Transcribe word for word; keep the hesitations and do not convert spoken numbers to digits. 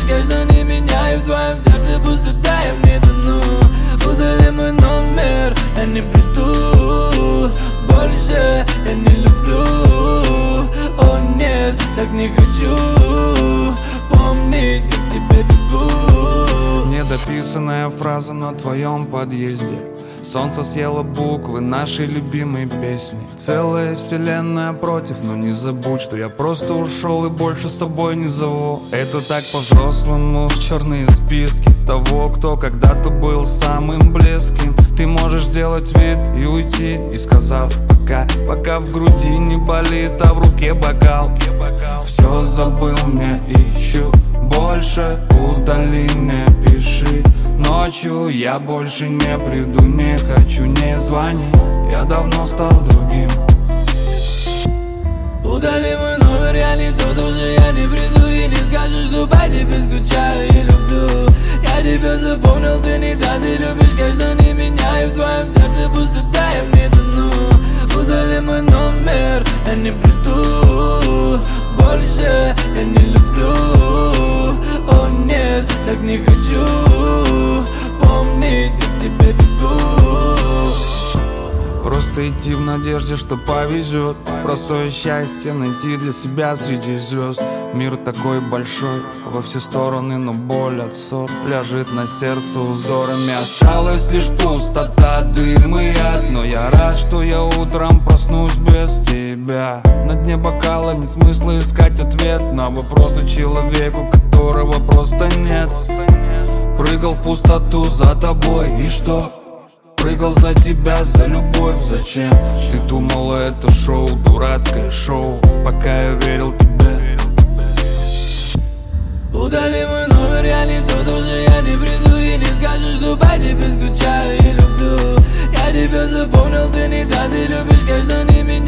конечно, не меня. И в твоем сердце пустота, я в ней тону. Удали мой номер, я не приду больше, я не люблю. О нет, так не хочу помнить, как к тебе бегу. Недописанная фраза на твоем подъезде. Солнце съело буквы нашей любимой песни. Целая вселенная против, но не забудь, что я просто ушел и больше с собой не зову. Это так по-взрослому, в черные списки того, кто когда-то был самым близким. Ты можешь сделать вид и уйти, не сказав пока, пока в груди не болит, а в руке бокал. Все забыл, не ищу больше, удали, не пиши. Ночью я больше не приду, не хочу, не звони, я давно стал другим. Удали мой номер, я не тот уже, я не приду. И не скажешь, что по тебе скучаю и люблю. Я тебя запомнил, ты не та, ты любишь, конечно, не меня. И в твоем сердце пустота, я в ней тону. Удали мой номер, я не приду больше, я не люблю. О нет, так не хочу помнить, как к тебе бегу. Просто идти в надежде, что повезет. Простое счастье найти для себя среди звезд. Мир такой большой, во все стороны, но боль от ссор ляжет на сердце узорами. Осталась лишь пустота, дым и яд. Но я рад, что я утром проснусь без тебя. На дне бокала нет смысла искать ответ на вопросы человеку, которого просто нет. Прыгал в пустоту за тобой, и что? Прыгал за тебя, за любовь, зачем? Ты думала, это шоу, дурацкое шоу, пока я верил тебе. Удали мой номер, я не тот уже, я не приду. И не скажешь, что по тебе скучаю и люблю. Я тебя запомнил, ты не та, ты любишь, конечно, не меня.